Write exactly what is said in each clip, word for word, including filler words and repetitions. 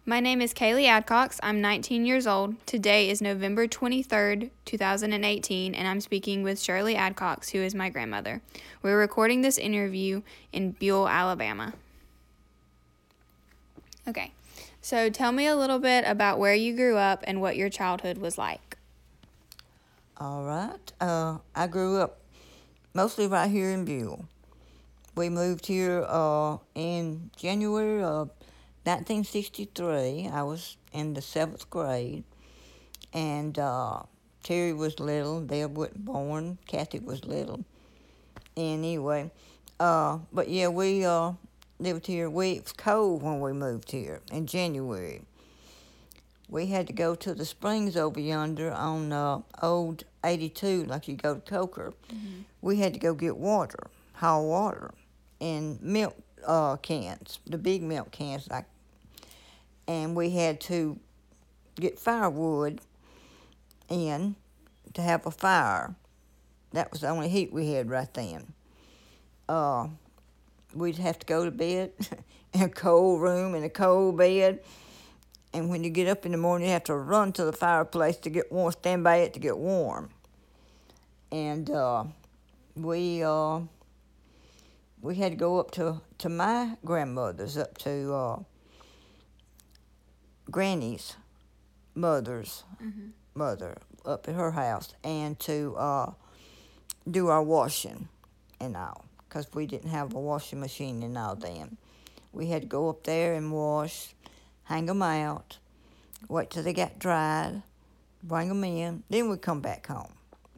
My name is Kaylee Adcox. I'm nineteen years old. Today is November twenty-third, two thousand eighteen, and I'm speaking with Shirley Adcox, who is my grandmother. We're recording this interview in Buell, Alabama. Okay, so tell me a little bit about where you grew up and what your childhood was like. All right. Uh, I grew up mostly right here in Buell. We moved here uh, in January of nineteen sixty-three. I was in the seventh grade, and uh, Terry was little. Deb wasn't born. Kathy was little. Anyway, uh, but yeah, we uh, lived here. We, it was cold when we moved here in January. We had to go to the springs over yonder on uh, Old eighty-two, like you go to Coker. Mm-hmm. We had to go get water, haul water, in milk uh, cans, the big milk cans, like. And we had to get firewood in to have a fire. That was the only heat we had right then. Uh, we'd have to go to bed in a cold room, in a cold bed. And when you get up in the morning, you have to run to the fireplace to get warm, stand by it to get warm. And uh, we uh, we had to go up to, to my grandmother's, up to uh, Granny's mother's Mm-hmm. mother, up at her house, and to uh, do our washing and all, because we didn't have a washing machine and all then. We had to go up there and wash, hang them out, wait till they got dried, bring them in, then we'd come back home.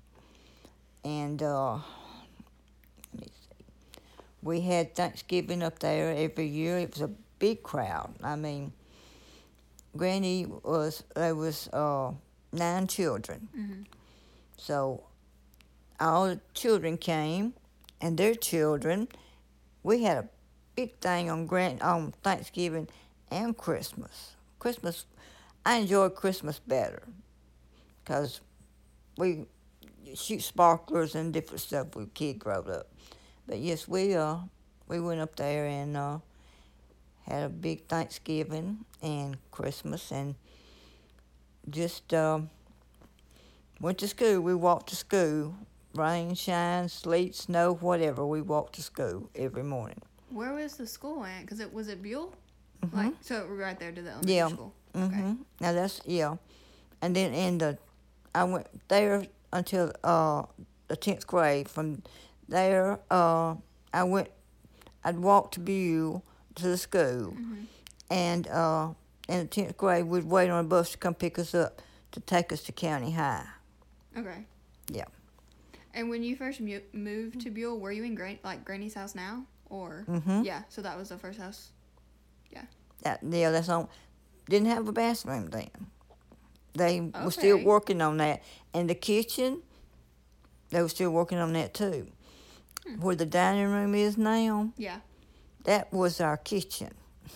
And uh, let me see, we had Thanksgiving up there every year. It was a big crowd. I mean, Granny was, there was uh, nine children. Mm-hmm. So all the children came, and their children. We had a big thing on Gran- on Thanksgiving and Christmas. Christmas, I enjoy Christmas better, because we shoot sparklers and different stuff when kids growed up. But yes, we uh we went up there and uh, had a big Thanksgiving and Christmas, and just uh, went to school. We walked to school, rain, shine, sleet, snow, whatever. We walked to school every morning. Where was the school at? Because it was at Buell? Mm-hmm. Like, so we're right there to the elementary Yeah. school. Mm-hmm. Okay. Now that's, yeah. And then in the, I went there until uh, the tenth grade. From there, uh, I went, I'd walk to Buell to the school. Mm-hmm. And uh, in the tenth grade, we'd wait on a bus to come pick us up to take us to County High. Okay. Yeah. And when you first mu- moved to Buell, were you in Gran- like Granny's house now? Or Mm-hmm. yeah, so that was the first house. That, yeah, that's on. Didn't have a bathroom then. They were still Okay. working on that. And the kitchen, they were still working on that too. Hmm. Where the dining room is now, Yeah. that was our kitchen.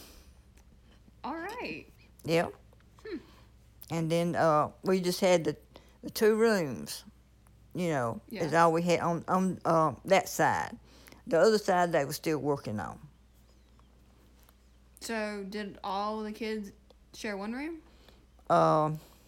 All right. Yep. Hmm. And then uh, we just had the, the two rooms, you know, Yeah. is all we had on, on uh, that side. The other side they were still working on. So did all the kids share one room? Uh,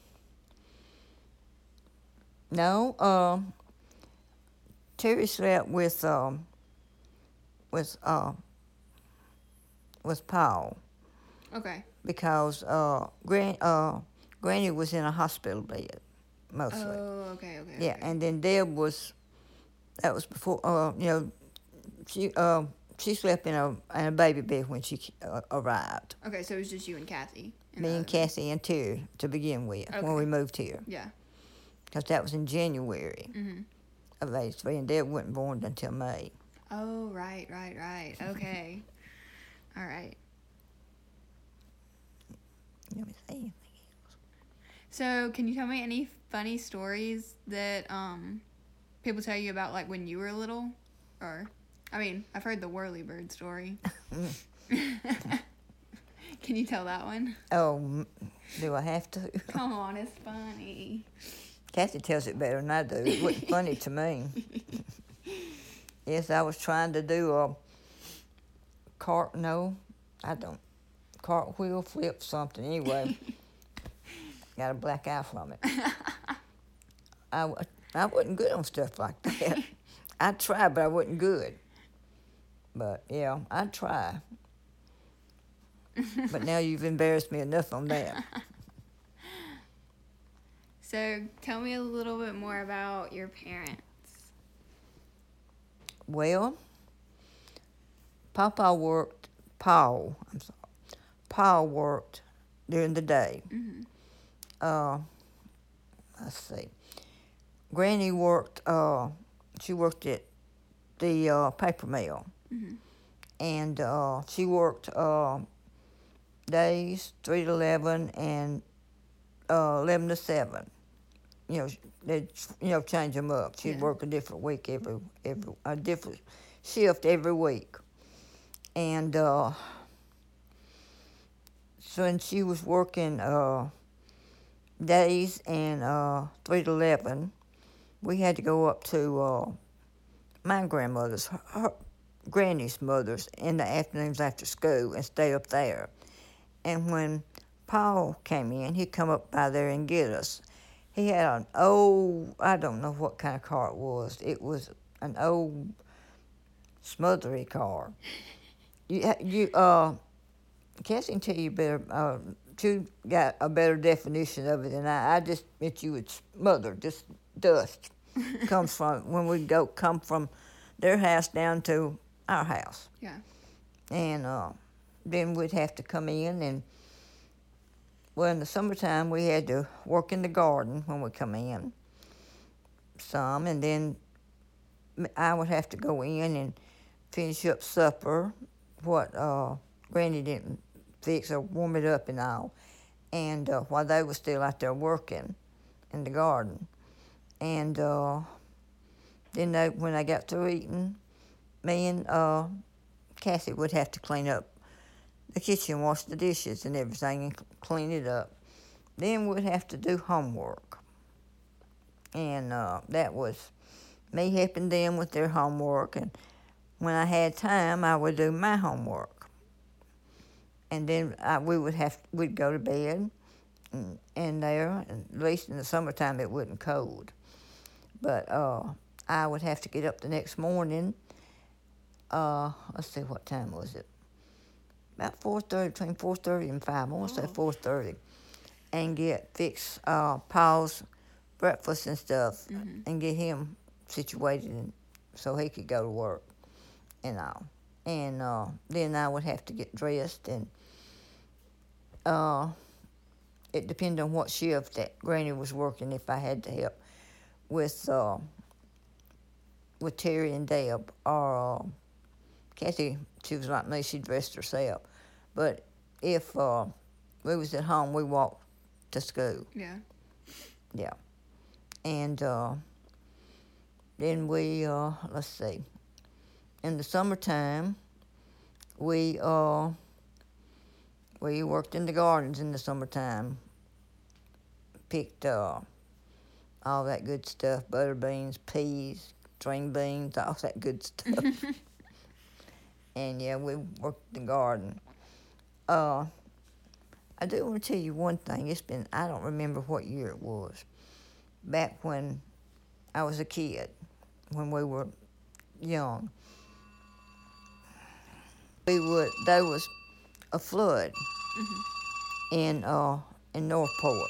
no, uh, Terry slept with um, with uh, with Paul Okay. because uh, Gran uh, Granny was in a hospital bed mostly. Oh, okay, okay. Yeah, okay. and then Deb was, that was before, uh, you know, she uh, she slept in a in a baby bed when she uh, arrived. Okay, so it was just you and Kathy. in Me the and other- Kathy and Terry to begin with when Okay. we moved here, Yeah. because that was in January Mm-hmm. of eighty-three, and Deb wasn't born until May. Oh, right, right, right. Okay. All right. Let me see. So can you tell me any funny stories that um people tell you about like when you were little? Or, I mean, I've heard the whirly bird story. Can you tell that one? Oh, m- do I have to? Come on, it's funny. Kathy tells it better than I do. It wasn't funny to me. Yes, I was trying to do a cart. No, I don't. cartwheel, flip, something. Anyway, got a black eye from it. I, wa- I wasn't good on stuff like that. I tried, but I wasn't good. But, yeah, I'd try. But now you've embarrassed me enough on that. So tell me a little bit more about your parents. Well, Papa worked, Paul, I'm sorry, Paul worked during the day. Mm-hmm. Uh, let's see. Granny worked, uh, she worked at the uh, paper mill. Mm-hmm. And uh, she worked uh, days, three to eleven and uh, eleven to seven. You know, they'd, you know, change them up. She'd Yeah. work a different week every, every, a different shift every week. And uh, so when she was working uh, days and uh, three to eleven, we had to go up to uh, my grandmother's, her, her granny's mother's, in the afternoons after school and stay up there. And when Paul came in, he'd come up by there and get us. He had an old, I don't know what kind of car it was. It was an old smothery car. You, you, uh, Cassie can tell you better. Uh, she got a better definition of it than I. I just meant you would smother, just dust comes from when we go come from their house down to our house. Yeah. And uh, then we'd have to come in and, well, in the summertime we had to work in the garden when we come in some, and then I would have to go in and finish up supper, what uh, Granny didn't fix or warm it up and all, and uh, while they were still out there working in the garden. And uh, then they, when I got through eating, me and uh, Cassie would have to clean up the kitchen, wash the dishes and everything, and clean it up. Then we'd have to do homework. And uh, that was me helping them with their homework. And when I had time, I would do my homework. And then I, we would have, we'd go to bed. And, and there, at least in the summertime, it wasn't cold. But uh, I would have to get up the next morning. Uh, let's see, what time was it? About four thirty, between four thirty and five. I want to say four thirty, and get fix uh, Paul's breakfast and stuff, Mm-hmm. and get him situated and, so he could go to work and all. And uh, then I would have to get dressed, and uh, it depended on what shift that Granny was working. If I had to help with uh, with Terry and Deb, or uh, Kathy, she was like me, she dressed herself. But if uh, we was at home, we walked to school. Yeah. Yeah. And uh, then we, uh, let's see, in the summertime, we uh, we worked in the gardens in the summertime. Picked uh, all that good stuff, butter beans, peas, string beans, all that good stuff. And yeah, we worked the garden. Uh, I do want to tell you one thing. It's been, I don't remember what year it was. Back when I was a kid, when we were young, we would, there was a flood Mm-hmm. in uh, in Northport.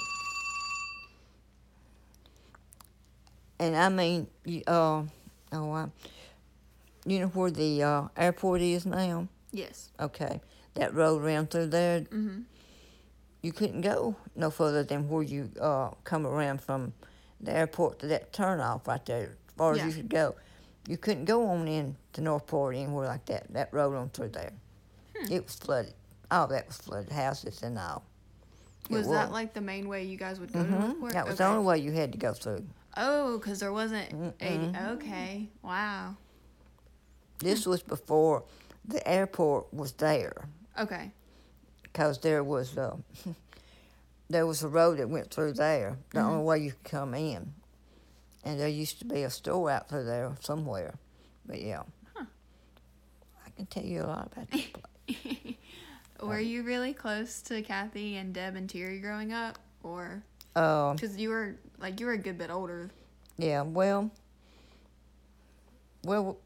And I mean, you- uh, oh, I, you know where the uh, airport is now? Yes. Okay, that road around through there, Mm-hmm. you couldn't go no further than where you uh, come around from the airport to that turnoff right there, as far Yeah. as you could go. You couldn't go on in to Northport anywhere like that, that road on through there. Hmm. It was flooded. All that was flooded, houses and all. It Was that like the main way you guys would go to Mhm. Northport? That was Okay. the only way you had to go through. Oh, because there wasn't eighty. Mm-mm. Okay. Wow. This was before the airport was there, Okay. because there was uh, there was a road that went through there. The Mhm. only way you could come in, and there used to be a store out through there somewhere. But yeah, Huh. I can tell you a lot about this place. Were you really close to Kathy and Deb and Terry growing up, or Um, because you were like you were a good bit older? yeah, well, well,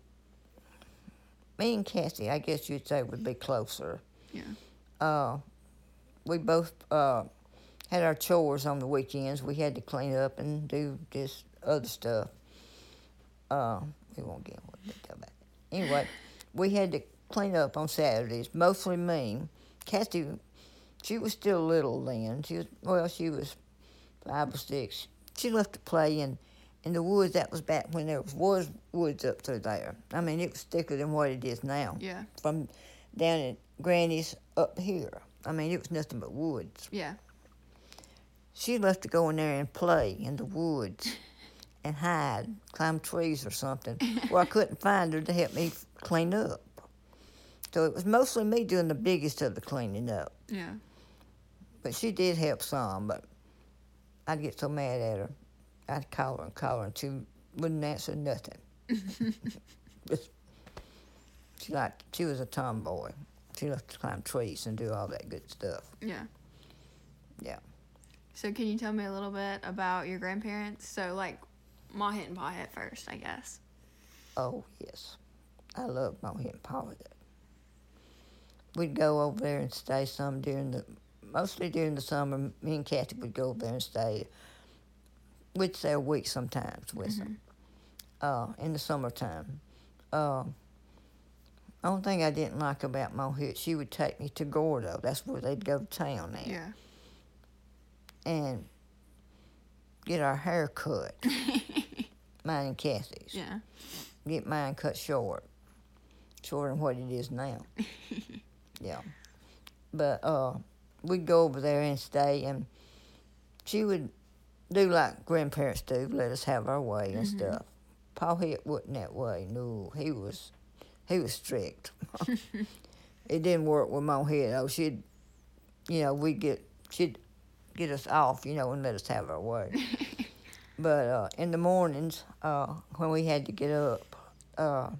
me and Cassie, I guess you'd say, would be closer. Yeah. Uh, we both uh, had our chores on the weekends. We had to clean up and do this other stuff. Uh, we won't get into detail about it. Anyway, we had to clean up on Saturdays, mostly me. Cassie, she was still little then. She was, well, she was five or six. She left to play in, in the woods. That was back when there was, was woods up through there. I mean, it was thicker than what it is now. Yeah. From down at Granny's up here. I mean, it was nothing but woods. Yeah. She left to go in there and play in the woods and hide, climb trees or something, where I couldn't find her to help me clean up. So it was mostly me doing the biggest of the cleaning up. Yeah. But she did help some, but I'd get so mad at her. I'd call her and call her, and she wouldn't answer nothing. Just, she liked, she was a tomboy. She loved to climb trees and do all that good stuff. Yeah. Yeah. So can you tell me a little bit about your grandparents? So like Ma Hit and Pa Hit first, I guess. Oh, yes. I love Mohit and Pa Hit. We'd go over there and stay some during the, mostly during the summer. Me and Kathy would go over there and stay. We'd stay a week sometimes with Mm-hmm. them uh, in the summertime. Uh, only thing I didn't like about Mohit, she would take me to Gordo. That's where they'd go to town at. Yeah. And get our hair cut. Mine and Kathy's. Yeah. Get mine cut short. Shorter than what it is now. Yeah. But uh, we'd go over there and stay, and she would do like grandparents do, let us have our way and Mm-hmm. stuff. Pa Hit wasn't that way. No, he was he was strict. It didn't work with Ma Hit, though. She'd, you know, we'd get, she'd get us off, you know, and let us have our way. But uh, in the mornings, uh, when we had to get up, uh,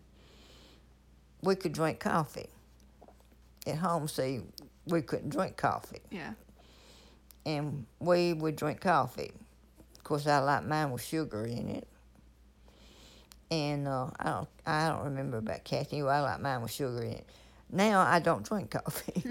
we could drink coffee. At home, see, we couldn't drink coffee. Yeah. And we would drink coffee. Of course, I like mine with sugar in it. And uh, I don't, I don't remember about Kathy. I like mine with sugar in it. Now I don't drink coffee.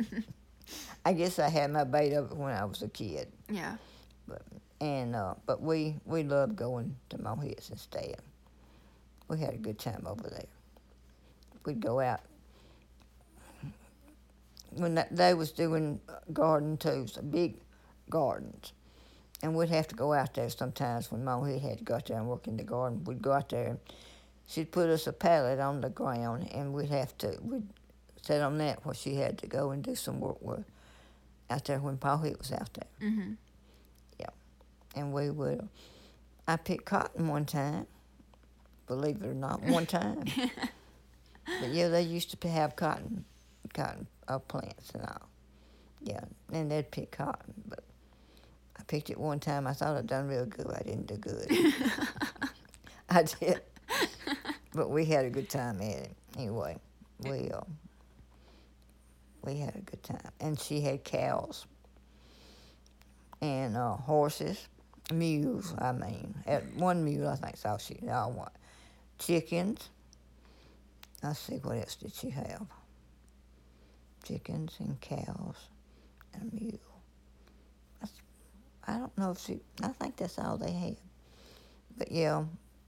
I guess I had my bait of it when I was a kid. Yeah. But and uh, but we we loved going to Mohit's and staying. We had a good time over there. We'd go out when that, they was doing garden too, so big gardens, and we'd have to go out there sometimes when Mohit had to go out there and work in the garden. We'd go out there, and she'd put us a pallet on the ground, and we'd have to we'd sit on that where she had to go and do some work with out there when Pa Hit was out there. Mm-hmm. And we would, I picked cotton one time, believe it or not, one time. But yeah, they used to have cotton, cotton uh, plants and all. Yeah, and they'd pick cotton, but I picked it one time. I thought I'd done real good. I didn't do good. I did. But we had a good time at it. Anyway, we, uh, we had a good time. And she had cows and uh, horses. Mules, I mean. At one mule, I think, so she all want. Chickens. Let's see, what else did she have? Chickens and cows and a mule. That's, I don't know if she, I think that's all they had. But yeah,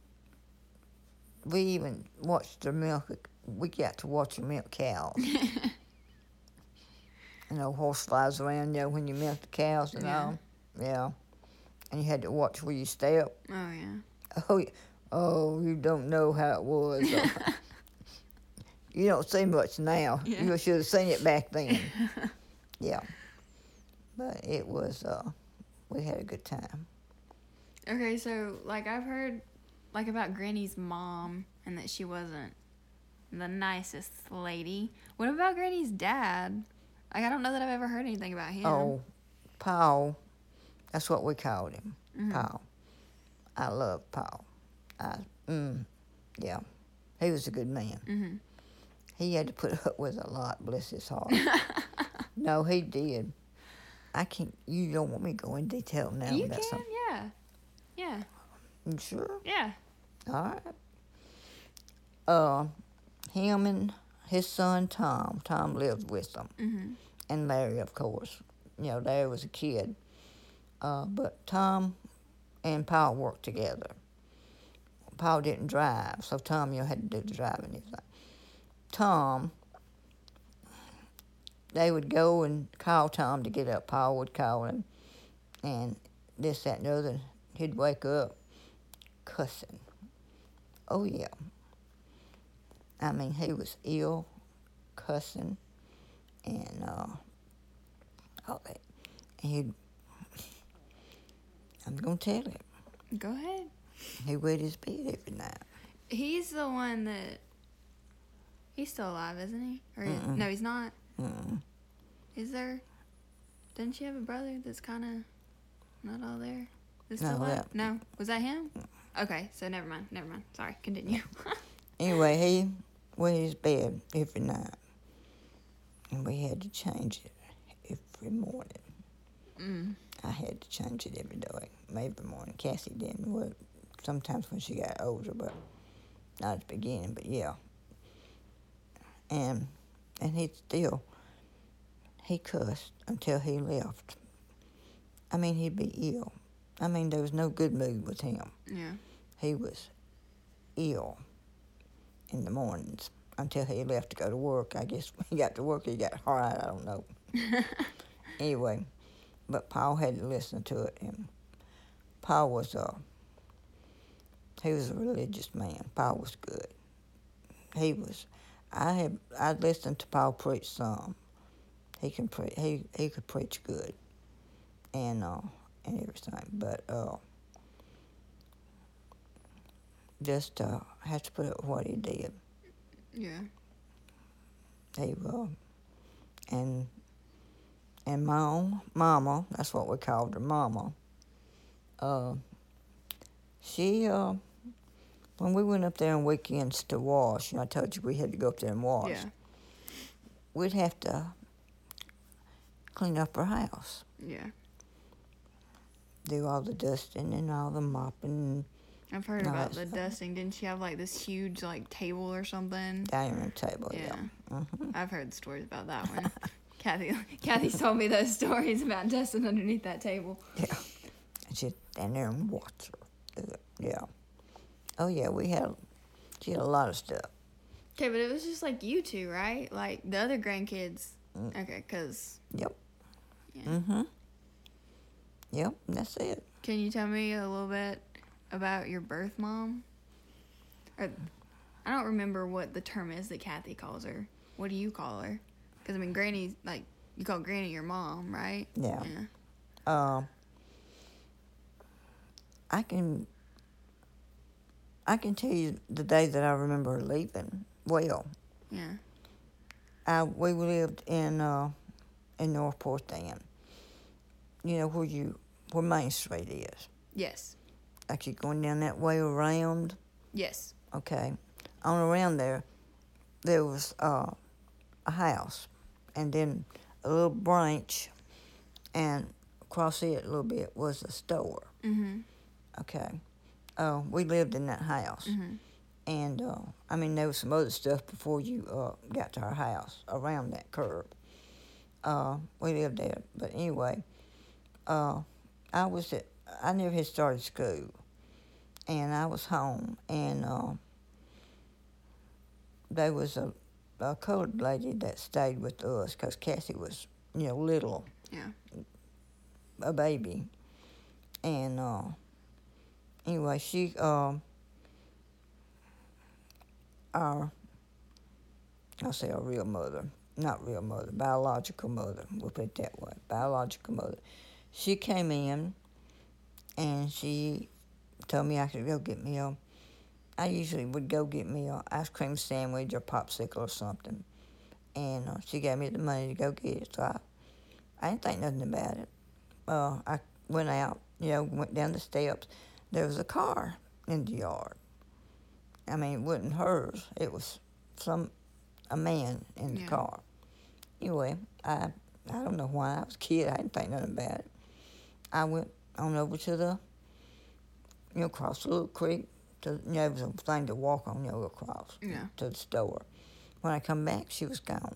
we even watched her milk. We got to watch her milk cows. You know, horse flies around, you know, when you milk the cows and Yeah. all. Yeah. And you had to watch where you step. Oh, yeah. Oh, oh, you don't know how it was. You don't see much now. Yeah. You should have seen it back then. Yeah. But it was, uh, we had a good time. Okay, so, like, I've heard, like, about Granny's mom and that she wasn't the nicest lady. What about Granny's dad? Like, I don't know that I've ever heard anything about him. Oh, Paul. That's what we called him, Mm-hmm. Paul. I love Paul. I, mm, yeah. He was a good man. Mm-hmm. He had to put up with a lot, bless his heart. No, he did. I can't. You don't want me to go in detail now. You about can, something. yeah. Yeah. You sure? Yeah. All right. Uh, him and his son Tom. Tom lived with them, Mm-hmm. and Larry, of course. You know, Larry was a kid. Uh, but Tom and Paul worked together. Paul didn't drive, so Tom, you know, had to do the driving and everything. Tom, they would go and call Tom to get up. Paul would call him, and this, that, and the other. He'd wake up cussing. Oh, yeah. I mean, he was ill, cussing, and uh, all that. And he'd, I'm going to tell you, Go ahead. he wet his bed every night. He's the one that. He's still alive, isn't he? Or is, Mm-mm. no, he's not. Mm-mm. Is there? Didn't she have a brother that's kind of not all there? Is No, still alive? that- No, was that him? Okay, so never mind. Never mind. Sorry. Continue. Anyway, he wet his bed every night, and we had to change it every morning. mm. I had to change it every day, every morning. Cassie didn't. Well, sometimes when she got older, but not at the beginning. But yeah, and and he still he cussed until he left. I mean, he'd be ill. I mean, there was no good mood with him. Yeah. He was ill in the mornings until he left to go to work. I guess when he got to work, he got hard. I don't know. Anyway, but Paul had to listen to it, and Paul was a he was a religious man. Paul was good. He was. I had I listened to Paul preach some. He can pre- he he could preach good, and uh and everything. But uh, just uh had to put up with what he did. Yeah. He uh, and and my own mama, that's what we called her, mama. Uh, she uh, when we went up there on weekends to wash, and I told you we had to go up there and wash. Yeah. We'd have to clean up her house, Yeah. do all the dusting and all the mopping, I've heard No, about that's the fine. dusting. Didn't she have like this huge like table or something? dining room table. Yeah. Yeah. hmm I've heard stories about that one. Kathy, Kathy's told me those stories about dusting underneath that table. Yeah. And she'd stand there and watch her do it. Yeah. Oh yeah, we had she had a lot of stuff. Okay, but it was just like you two, right? Like the other grandkids. Mm. Okay, because. Yep. Yeah. Mm-hmm. Yep, that's it. Can you tell me a little bit about your birth mom? Or I don't remember what the term is that Kathy calls her. What do you call her? Because I mean, Granny, like you call Granny your mom, right? Yeah. Yeah. Um, I can I can tell you the day that I remember her leaving. Well, Yeah. I we lived in uh, in Northport then. You know where you where Main Street is. Yes. Like you're going down that way around. Yes. Okay, on around there, there was uh, a house, and then a little branch, and across it a little bit was a store. Mm-hmm. Okay, uh, we lived in that house, Mm-hmm. and uh, I mean there was some other stuff before you uh, got to our house around that curve. Uh, we lived there, but anyway, uh, I was at I never had started school, and I was home, and uh, there was a, a colored lady that stayed with us because Cassie was, you know, little, Yeah. a baby, and uh, anyway, she, uh, our, I'll say our real mother, not real mother, biological mother, we'll put it that way, biological mother. She came in, and she told me I could go get me a, I usually would go get me a ice cream sandwich or popsicle or something, and uh, she gave me the money to go get it, so I, I didn't think nothing about it. Uh, I went out, you know, went down the steps. There was a car in the yard. I mean, it wasn't hers. It was some a man in the Yeah. car. Anyway, I I don't know why. I was a kid. I didn't think nothing about it. I went on over to the, you know, across the little creek. To, you know, it was a thing to walk on, you know, across Yeah. to the store. When I come back, she was gone.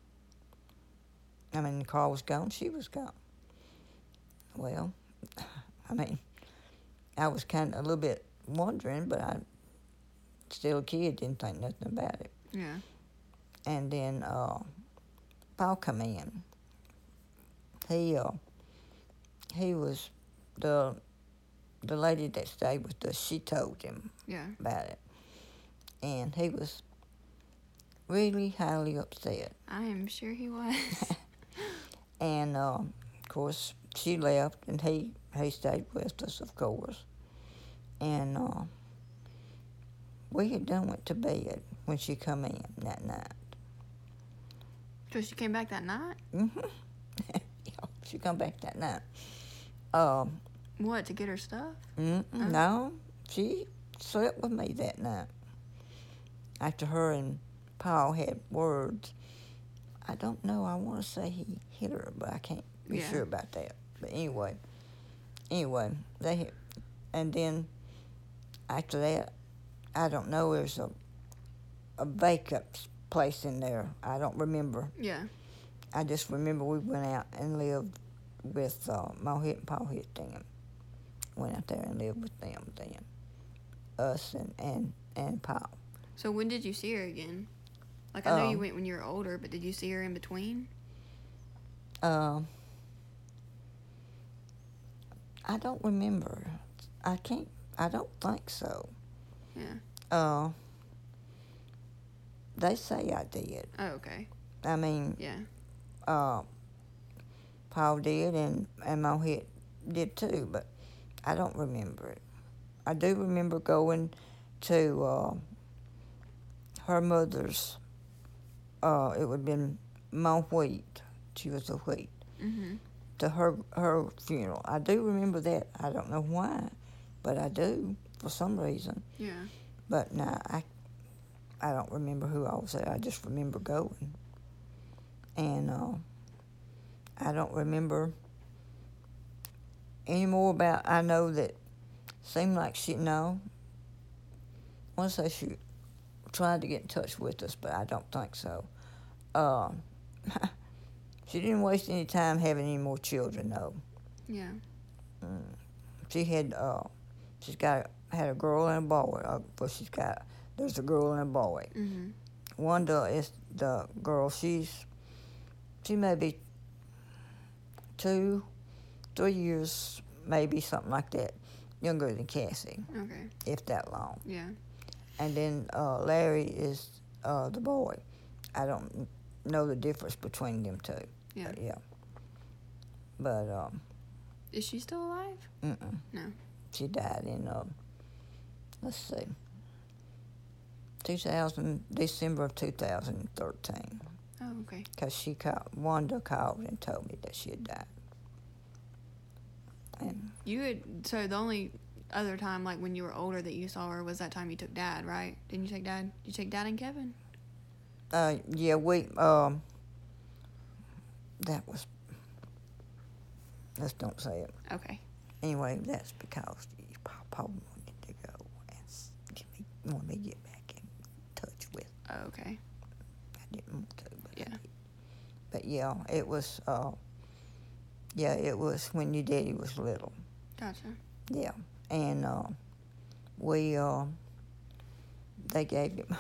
I mean, the car was gone. She was gone. Well, I mean, I was kind of a little bit wondering, but I, still a kid, didn't think nothing about it. Yeah. And then uh, Paul come in. He uh, he was the the lady that stayed with us. She told him Yeah. about it, and he was really highly upset. I am sure he was. And uh, of course, she left, and he he stayed with us, of course. And uh, we had done went to bed when she come in that night. So she came back that night? Mm-hmm. Yeah, she come back that night. Um, What, to get her stuff? mm Oh. No, she slept with me that night. After her and Paul had words, I don't know. I want to say he hit her, but I can't be Yeah. sure about that. But anyway, anyway, they hit, and then after that, I don't know. There's a a vacant place in there. I don't remember. Yeah. I just remember we went out and lived with uh, Mohit and Paul Hit them. Went out there and lived with them then. Us and, and, and Paul. So when did you see her again? Like, I know you Um, went when you were older, but did you see her in between? Um, I don't remember. I can't, I don't think so. Yeah. Uh, they say I did. Oh, okay. I mean, Yeah. uh, Paul did and, and Mohit did too, but I don't remember it. I do remember going to uh, her mother's, uh, it would have been Mo Wheat. She was a Wheat. Mm-hmm. To her her funeral. I do remember that. I don't know why, but I do for some reason. Yeah. But no, I I don't remember who I was there. I just remember going. And uh, I don't remember any more about. I know that seemed like she no. I want to say she tried to get in touch with us, but I don't think so. Uh, she didn't waste any time having any more children, though. Yeah. Mm. She had, uh, she's got had a girl and a boy. Uh, well, she's got there's a girl and a boy. Mm-hmm. Wanda is the girl. She's she may be two, three years, maybe something like that, younger than Cassie, Okay. if that long. Yeah. And then uh, Larry is uh, the boy. I don't know the difference between them two. Yeah. But yeah. But um, Is she still alive? mm-mm. No. She died in um, let's see, two thousand December of two thousand thirteen. Oh, okay. Because she called, Wanda called and told me that she had died. And You had, so the only other time, like when you were older that you saw her was that time you took Dad, right? Didn't you take Dad? Did you take Dad and Kevin? uh, yeah, we um, that was. Let's don't say it. Okay. Anyway, that's because Papa wanted to go and s- get me, wanted me to get back in touch with. Oh, okay. I didn't want to, but I Yeah. did. But yeah, it was. Uh, yeah, it was when your daddy was little. Gotcha. Yeah, and uh, we uh, they gave him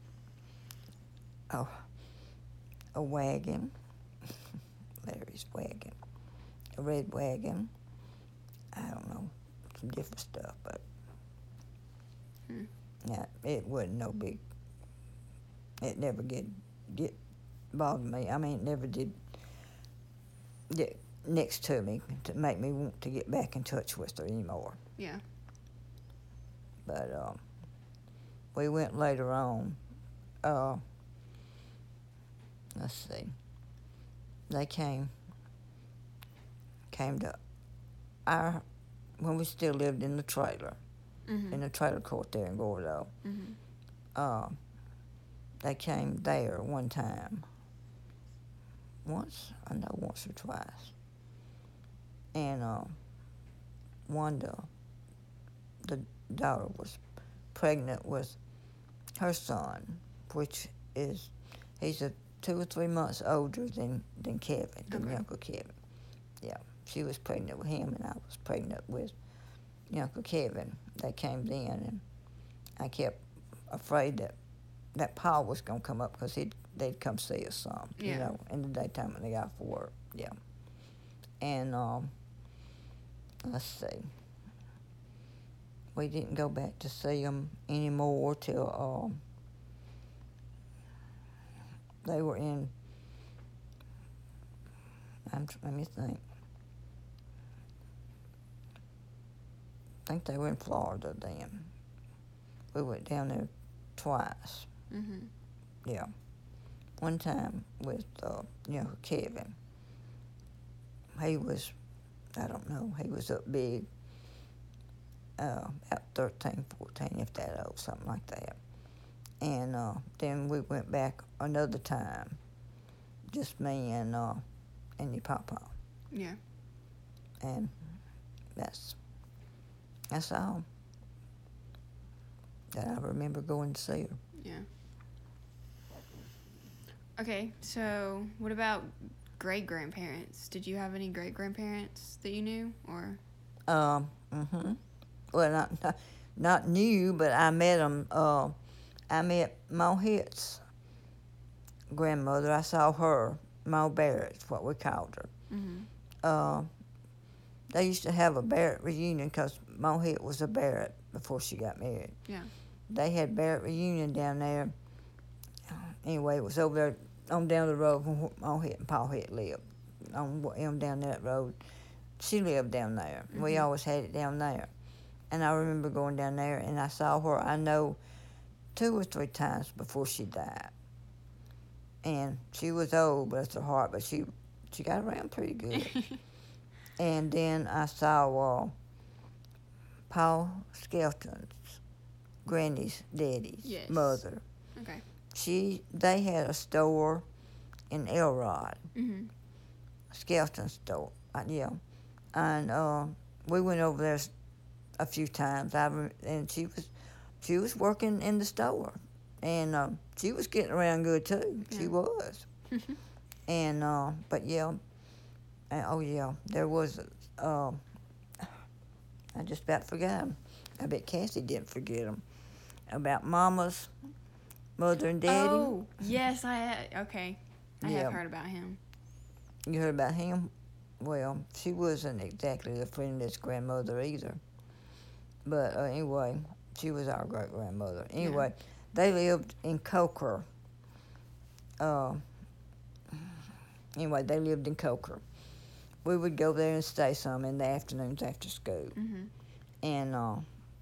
a, a wagon, Larry's wagon, a red wagon. I don't know, some different stuff, but Hmm. yeah, it wasn't no big. It never get get bothered me. I mean, it never did get next to me to make me want to get back in touch with her anymore. Yeah. But um, we went later on. Uh, let's see. They came came to our when we still lived in the trailer, Mm-hmm. in the trailer court there in Gordo. Mm-hmm. Uh, they came there one time once, I know once or twice. And uh, Wanda, the daughter, was pregnant with her son, which is, he's a two or three months older than, than Kevin, than Okay. Uncle Kevin. Yeah, she was pregnant with him, and I was pregnant with Uncle Kevin. They came then, and I kept afraid that that Paul was going to come up because he'd they'd come see us some, Yeah. you know, in the daytime when they got off for work. Yeah. And um, let's see, we didn't go back to see them anymore till um, they were in. I'm, let me think. I think they were in Florida then. We went down there twice. Mm-hmm. Yeah. One time with, uh, you know, Kevin. He was, I don't know, he was up big, uh, about thirteen, fourteen, if that old, something like that. And uh, then we went back another time, just me and uh, and your papa. Yeah. And that's that's all that I remember going to see her. Yeah. Okay, so what about great grandparents? Did you have any great grandparents that you knew, or? Um. Mhm. Well, not, not not new, but I met them. Uh, I met Mohit's grandmother. I saw her, Mo Barrett's what we called her. Mm-hmm. Uh, they used to have a Barrett reunion because Mohit was a Barrett before she got married. Yeah. They had Barrett reunion down there. Anyway, it was over there on down the road from where Mohit and Paul Hitt lived. On, on down that road. She lived down there. Mm-hmm. We always had it down there. And I remember going down there, and I saw her, I know, two or three times before she died. And she was old, bless her heart, but she she got around pretty good. And then I saw uh, Paul Skelton's granny's daddy's Yes. mother. Okay. She they had a store in Elrod, Mm-hmm. Skelton store. Uh, yeah, and uh, we went over there a few times. I rem- and she was she was working in the store, and uh, she was getting around good too. Yeah. She was, and uh, but yeah, and, oh yeah, there was. Uh, I just about forgot him. I bet Cassie didn't forget him. About Mama's mother and daddy. Oh, yes, I had, okay. I Yeah. have heard about him. You heard about him? Well, she wasn't exactly the friendliest grandmother either. But uh, anyway, she was our great grandmother. Anyway, yeah. They lived in Coker. Uh, anyway, they lived in Coker. We would go there and stay some in the afternoons after school. Mm-hmm. And uh,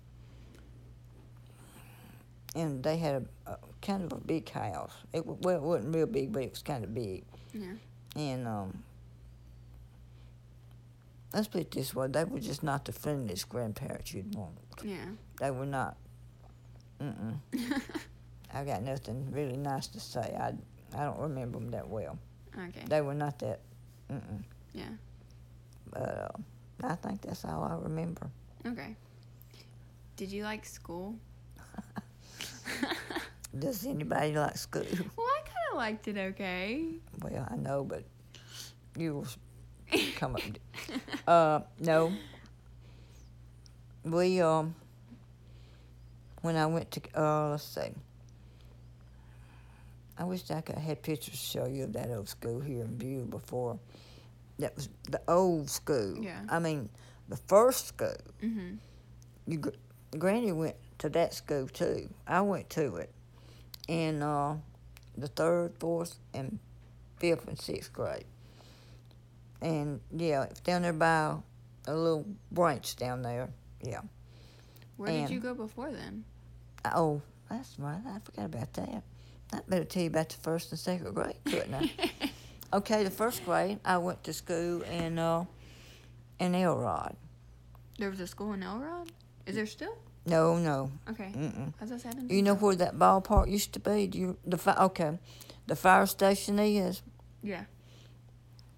and they had a, a kind of a big house. It well, it wasn't real big, but it was kind of big. Yeah. And um, let's put it this way: they were just not the friendliest grandparents you'd want. Yeah. They were not. Mm-mm. I got nothing really nice to say. I I don't remember them that well. Okay. They were not that. Mm-mm. Yeah. But uh, I think that's all I remember. Okay. Did you like school? Does anybody like school? Well, I kind of liked it okay. Well, I know, but you will come up. uh, no. We, um, when I went to, uh, let's see. I wish I could have had pictures to show you of that old school here in View before. That was the old school. Yeah. I mean, the first school. Mm-hmm. You, Granny went to that school, too. I went to it. In uh, the third, fourth, and fifth and sixth grade. And, yeah, it's down there by a little branch down there. Yeah. Where and, did you go before then? Oh, that's right. I forgot about that. I better tell you about the first and second grade, couldn't I? Okay, the first grade, I went to school in, uh, in Elrod. There was a school in Elrod? Is there still? No, no. Okay. Mm-mm. As I said, You know where that ballpark used to be? Do you the fi- okay, the fire station is. Yeah.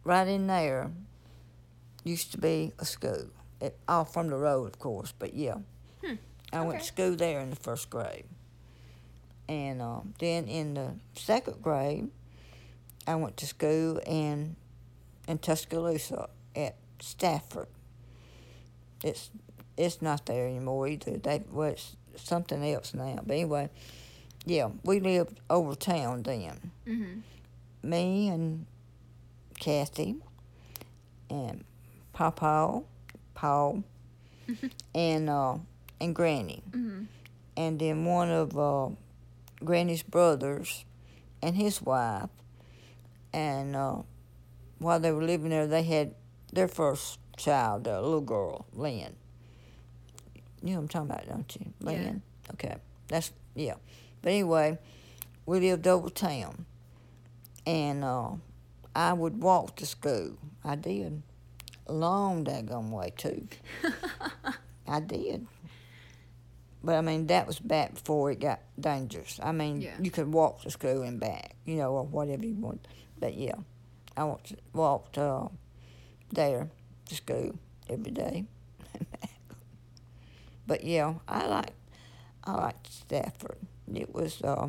right in there used to be a school. It, off from the road, of course, but yeah. Hmm. I Okay. went to school there in the first grade. And uh, then in the second grade, I went to school in, in Tuscaloosa at Stafford. It's it's not there anymore either. They, well, it's something else now. But anyway, yeah, we lived over town then. Mm-hmm. Me and Kathy and Papa, Paul, and uh, and Granny. Mm-hmm. And then one of uh, Granny's brothers and his wife. And uh, while they were living there, they had their first child, a little girl, Lynn. You know what I'm talking about, don't you? Lynn? Yeah. Okay. That's, yeah. But anyway, we lived over town. And uh, I would walk to school. I did. A long daggone way, too. I did. But, I mean, that was back before it got dangerous. I mean, Yeah. you could walk to school and back, you know, or whatever you want. But, yeah, I walked, walked uh, there to school every day. But, yeah, I like I liked Stafford. It was, uh,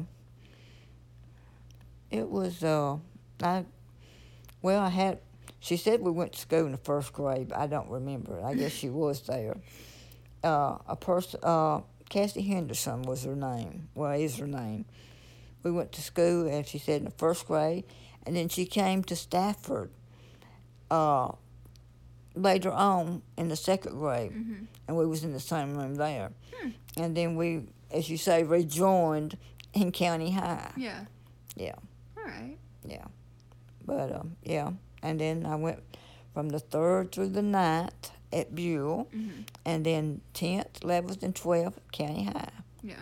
it was, uh, I, well, I had, she said we went to school in the first grade, but I don't remember. I guess she was there. Uh, a person, uh, Cassie Henderson was her name. Well, is her name. We went to school, and she said in the first grade, and then she came to Stafford uh, later on in the second grade, Mm-hmm. and we was in the same room there. Hmm. And then we, as you say, rejoined in County High. Yeah. Yeah, All right. yeah. But, um, yeah, and then I went from the third through the ninth at Buell, Mm-hmm. and then tenth, eleventh, and twelfth at County High. Yeah.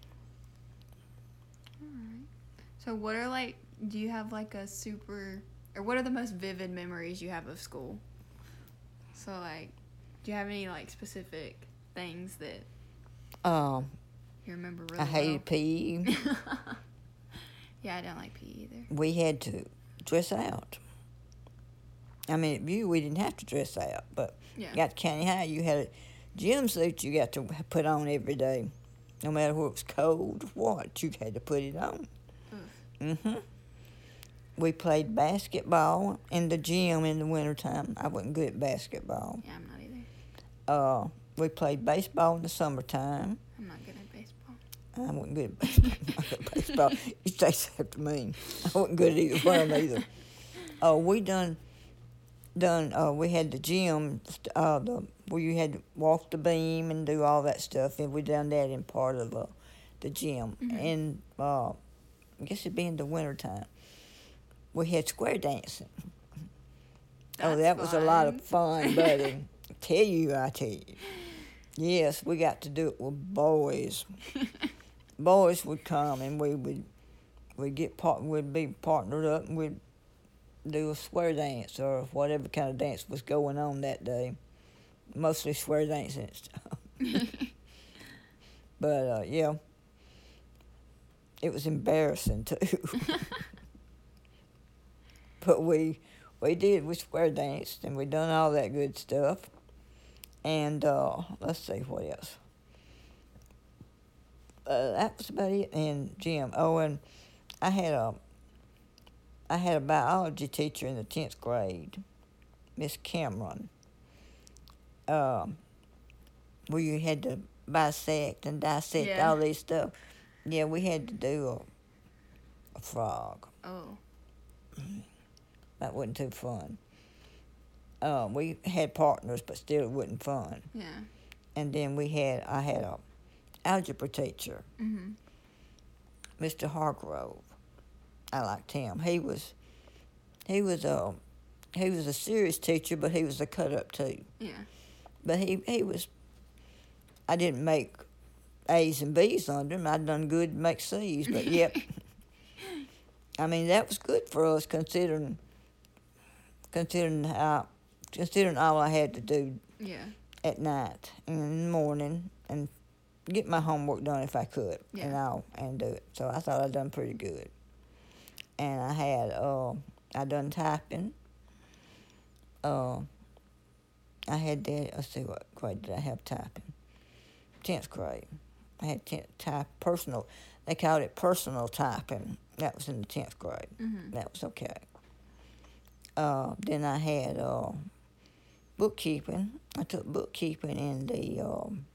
All right. So, what are like? Do you have like a super, or what are the most vivid memories you have of school? So, like, do you have any like specific things that Um, you remember really I hated P E. well? Yeah, I don't like P E either. We had to dress out. I mean, at Buell, we didn't have to dress out, but Yeah. got to County High, you had a gym suit you got to put on every day. No matter whether it was cold or what, you had to put it on. Mm-hmm. We played basketball in the gym in the wintertime. I wasn't good at basketball. Yeah, I'm not either. Uh, we played baseball in the summertime. I'm not good at baseball. I wasn't good at baseball. Not good at baseball. You say that to me. I wasn't good at either one of them either. Oh, we done, done. Uh, we had the gym, uh, the where you had to walk the beam and do all that stuff, and we done that in part of uh, the gym. Mhm. And uh, I guess it'd be in the wintertime. We had square dancing. Oh, That's that was a lot of fun. fun, buddy. Tell you, I tell you. Yes, we got to do it with boys. Boys would come and we would we'd get part we'd be partnered up and we'd do a square dance or whatever kind of dance was going on that day. Mostly square dancing and stuff. But uh, yeah, it was embarrassing too. But we we did we square danced and we done all that good stuff. And uh, let's see what else. Uh, that was about it. And gym. Oh, and I had a I had a biology teacher in the tenth grade, Miss Cameron. Um, where you had to bisect and dissect Yeah. all these stuff. Yeah, we had to do a, a frog. Oh. That wasn't too fun. Uh, we had partners, but still it wasn't fun. Yeah. And then we had, I had a algebra teacher, Mhm. Mister Hargrove. I liked him. He was, he was a, he was a serious teacher, but he was a cut up too. Yeah. But he, he was, I didn't make A's and B's under him. I done good to make C's, but yep. I mean, that was good for us considering, considering how, considering all I had to do Yeah. at night and in the morning and get my homework done if I could and Yeah. all and do it. So I thought I done pretty good. And I had uh I done typing uh, I had that. Let's see, what grade did I have typing? Tenth grade. I had tenth type personal. They called it personal typing. That was in the tenth grade. Mm-hmm. That was okay. Uh, then I had uh, bookkeeping. I took bookkeeping in the um,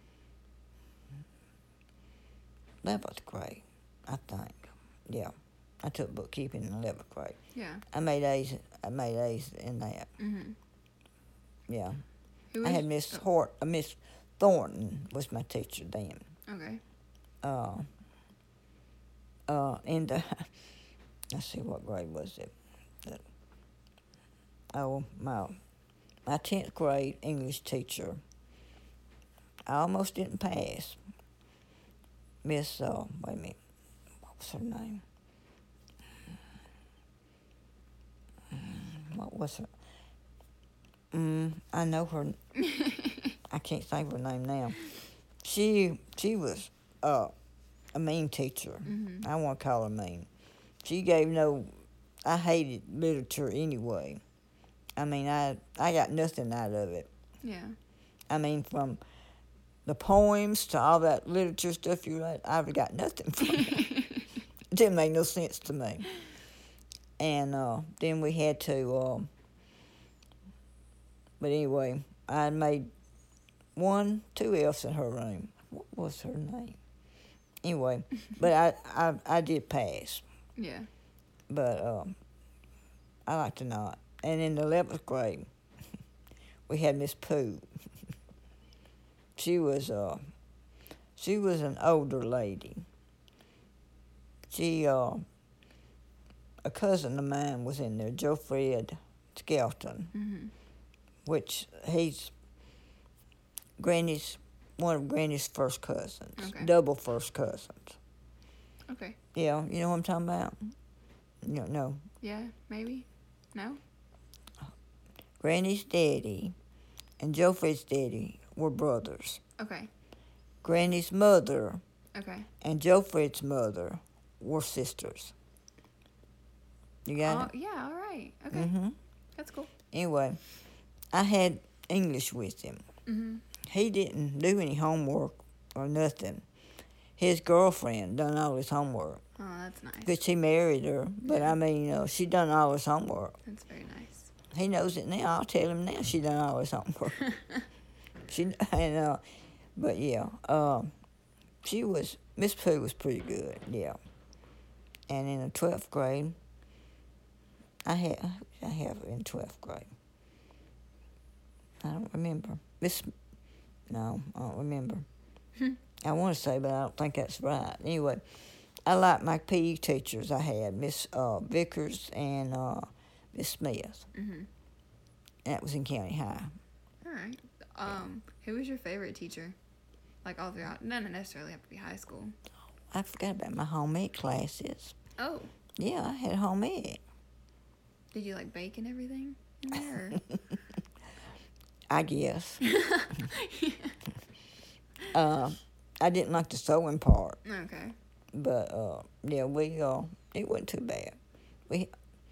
eleventh grade, I think. Yeah, I took bookkeeping in eleventh grade. Yeah. I made A's. I made A's in that. Mm-hmm. Yeah. Who I was- had Miss oh, Hort. Uh, Miss Thornton was my teacher then. Okay. Uh, uh, in the let's see, what grade was it? The, oh, my my tenth grade English teacher. I almost didn't pass. Miss, uh, wait a minute, what was her name? What was her? Mm, I know her. I can't think of her name now. She she was uh, a mean teacher. Mm-hmm. I want to call her mean. She gave no. I hated literature anyway. I mean, I I got nothing out of it. Yeah. I mean, from the poems to all that literature stuff you read, I've got nothing from it. It didn't make no sense to me. And uh, then we had to. Uh, but anyway, I made one, two F's in her room. What was her name? Anyway, but I, I, I did pass. Yeah. But um, I like to not. And in the eleventh grade, we had Miss Pooh. She was uh, she was an older lady. She uh, a cousin of mine was in there, Joe Fred Skelton, Mm-hmm. which he's Granny's one of Granny's first cousins, Okay. double first cousins. Okay. Yeah, you know what I'm talking about? You don't know. Yeah. Maybe. No. Granny's daddy and Joe Fred's daddy were brothers. Okay. Granny's mother Okay. and Joe Fred's mother were sisters. You got Oh, yeah. All right. it? Okay. Mm-hmm. That's cool. Anyway, I had English with him. Mm-hmm. He didn't do any homework or nothing. His girlfriend done all his homework. Oh, that's nice. Which he married her, but Yeah. I mean, uh, she done all his homework. That's very nice. He knows it now. I'll tell him now she done all his homework. she and uh, but yeah, um, she was Miss Pooh was pretty good. Yeah, and in the twelfth grade, I had who did I have in twelfth grade. I don't remember. Miss, no, I don't remember. I want to say, but I don't think that's right. Anyway, I like my P E teachers I had, Miss uh, Vickers and uh, Miss Smith. Mm-hmm. That was in County High. All right. Um, who was your favorite teacher? Like all throughout? It doesn't necessarily have to be home school. I forgot about my home ec classes. Oh, Yeah, I had home ec. did you like bake and everything in there? I guess. Or? uh, I didn't like the sewing part, Okay. but uh, yeah, we uh, it wasn't too bad. We,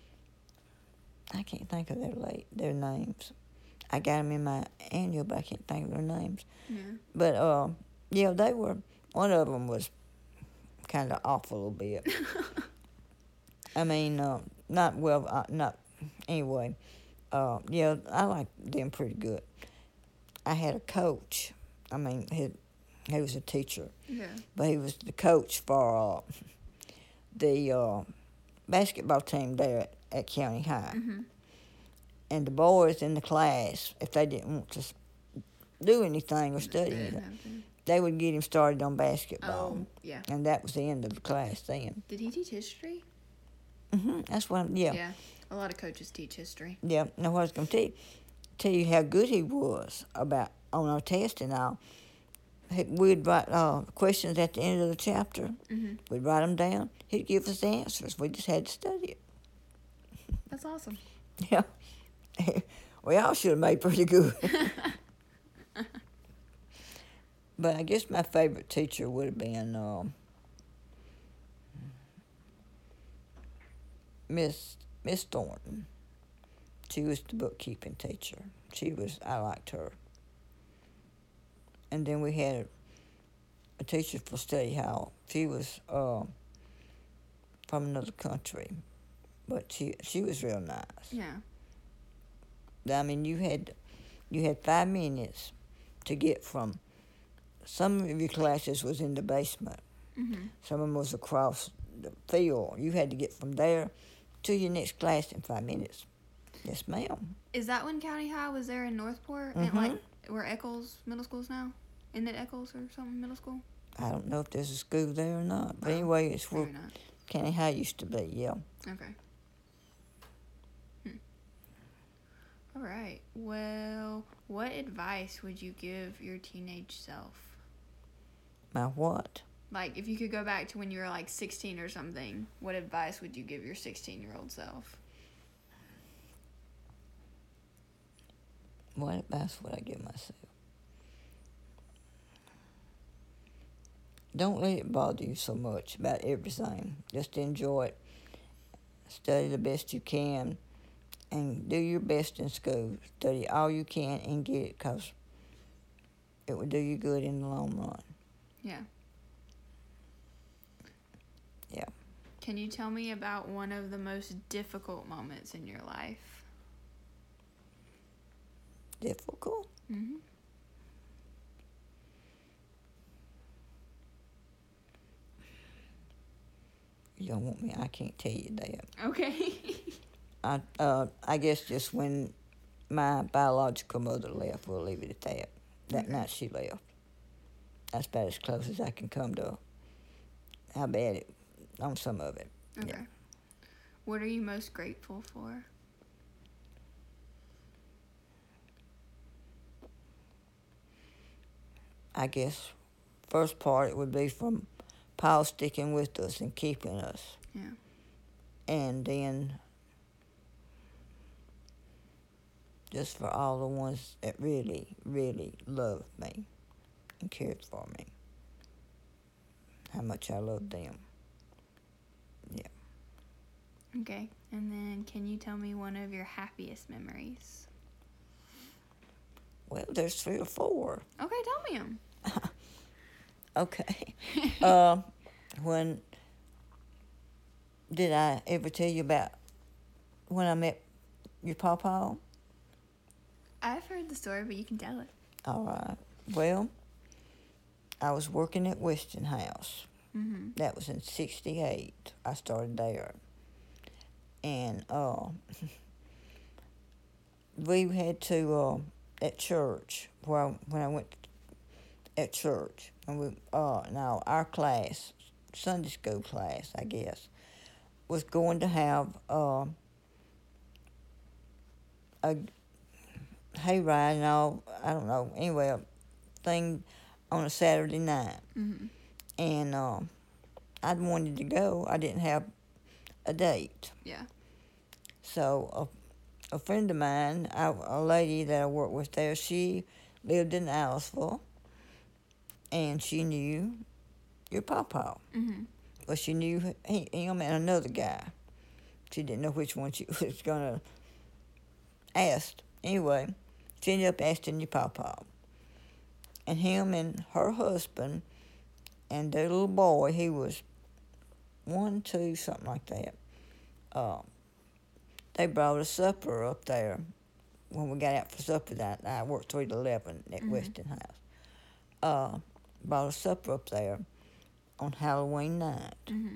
I can't think of their late their names. I got them in my annual, but I can't think of their names. Yeah. But uh, yeah, they were. One of them was kind of off a little bit. I mean, uh, not well, uh, not anyway. Uh, yeah, I liked them pretty good. I had a coach. I mean, he, he was a teacher, Yeah. but he was the coach for uh, the uh, basketball team there at, at County High. Mm-hmm. And the boys in the class, if they didn't want to s- do anything or study, Didn't anything, have to. they would get him started on basketball. Oh, yeah. And that was the end of the class then. Did he teach history? hmm That's what I'm, yeah. Yeah. A lot of coaches teach history. Yeah, now what I was going to tell you, tell you how good he was about on our test and all. He- We'd write uh, questions at the end of the chapter. Mm-hmm. We'd write them down. He'd give us the answers. We just had to study it. That's awesome. Yeah. We all should have made pretty good. But I guess my favorite teacher would have been um, Miss Miss Thornton. She was the bookkeeping teacher. She was, I liked her. And then we had a, a teacher for study hall. She was uh, from another country, but she she was real nice. Yeah. I mean, you had you had five minutes to get from. Some of your classes was in the basement. Mm-hmm. Some of them was across the field. You had to get from there to your next class in five minutes. Yes, ma'am. Is that when County High was there in Northport? Mm-hmm. And like where Eccles Middle School's now? Isn't it Eccles or something middle school? I don't know if there's a school there or not. But Oh, anyway, it's where maybe not. County High used to be, yeah. Okay. Hmm. All right. Well, what advice would you give your teenage self? My what? Like, if you could go back to when you were like sixteen or something, what advice would you give your sixteen-year-old self? What advice would I give myself? Don't let it bother you so much about everything. Just enjoy it. Study the best you can. And do your best in school. Study all you can and get it, because it will do you good in the long run. Yeah. Yeah. Can you tell me about one of the most difficult moments in your life? Difficult? Mm-hmm. You don't want me? I can't tell you that. Okay. I uh, I guess just when my biological mother left, we'll leave it at that. That Okay. night she left. That's about as close as I can come to how bad it, on some of it. Okay. Yeah. What are you most grateful for? I guess first part it would be from Paul sticking with us and keeping us. Yeah. And then just for all the ones that really, really loved me and cared for me. How much I loved them. Yeah. Okay. And then can you tell me one of your happiest memories? Well, there's three or four. Okay, tell me them. Okay. uh, when did I ever tell you about when I met your pawpaw? I've heard the story, but you can tell it. All right. Well, I was working at Westinghouse. Mm-hmm. That was in sixty-eight. I started there. And uh, we had to, uh, at church, where I, when I went at church, and we, uh, now our class, Sunday school class, I guess, was going to have uh, a hayride and all, I don't know, anyway, a thing on a Saturday night. Mm-hmm. And uh, I'd wanted to go. I didn't have a date. Yeah. So a, a friend of mine, I, a lady that I worked with there, she lived in Aliceville, and she knew your pawpaw. Mm-hmm. Well, she knew he, him and another guy. She didn't know which one she was going to ask. Anyway, she ended up asking your pawpaw. And him and her husband and their little boy, he was one, two, something like that. Uh, they brought a supper up there when we got out for supper that night. I worked three to eleven at Mhm. Westinghouse. Uh, brought a supper up there on Halloween night. Mm-hmm.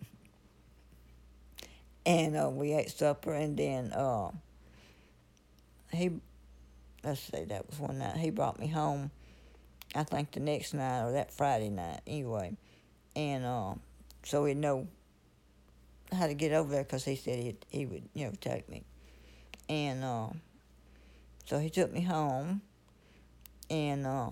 And uh, we ate supper, and then uh, he, let's see, that was one night. He brought me home, I think the next night or that Friday night, anyway. And uh, so he'd know how to get over there because he said he'd, he would, you know, take me. And uh, so he took me home, and uh,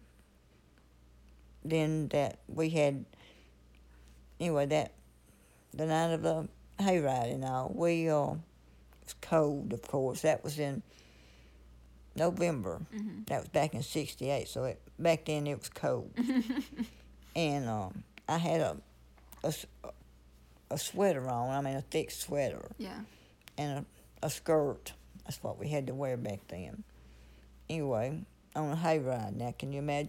then that we had, anyway, that the night of the hayride and all, we, uh, it was cold, of course. That was in November. Mm-hmm. That was back in sixty-eight, so it, back then it was cold. And um, I had a, a, a sweater on, I mean a thick sweater, Yeah. and a, a skirt That's what we had to wear back then. Anyway, on a hayride now, can you imagine?